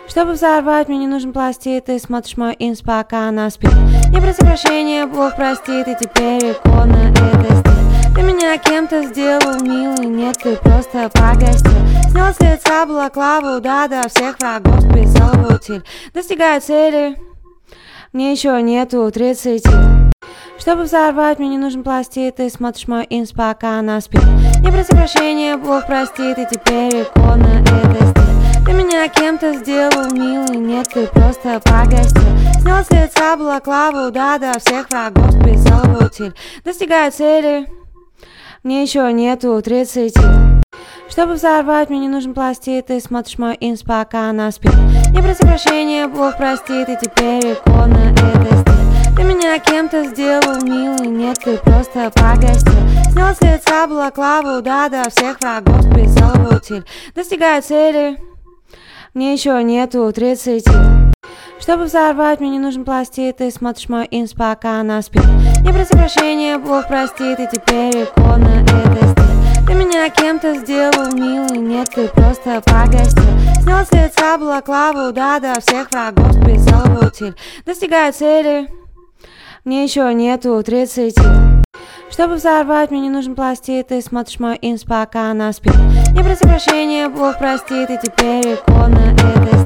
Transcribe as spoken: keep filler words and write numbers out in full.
Чтобы взорвать, мне не нужен пластид. Ты смотришь мой инс, пока она спит. Не проси прощения, Бог простит. И теперь икона это стиль. Ты меня кем-то сделал, милый. Нет, ты просто погостил. Снял с лица балаклаву, да-да, всех врагов списал в утиль. Достигаю цели, мне еще нету тридцати. Чтобы взорвать, мне не нужен пластид. Ты смотришь мой инс, пока она спит. Не проси прощения, Бог простит. И теперь икона это стиль. Ты меня кем-то сделал, милый. Нет, ты просто погостил. Снял с лица балаклаву, да-да, всех врагов списал в утиль. Достигаю цели, мне еще нету тридцати. Чтобы взорвать, мне не нужен пластид. Ты смотришь мой инс, пока она спит. Не проси прощения, Бог простит. И теперь икона это стиль. Ты меня кем-то сделал, милый. Нет, ты просто погостил. Снял с лица балаклаву, да-да, всех врагов списал в утиль. Достигаю цели, мне еще нету тридцати. Чтобы взорвать, мне не нужен пластид. Ты смотришь мой инс, пока она спит. Не проси прощения, Бог простит. И теперь икона это стиль. Ты меня кем-то сделал, милый. Нет, ты просто погостил. Снял с лица балаклаву, да-да, всех врагов списал в утиль. Достигаю цели, мне еще нету тридцати. Чтобы взорвать, мне не нужен пластид. Ты смотришь мой инс, пока она спит. Не проси прощения, Бог простит. И теперь икона это стиль.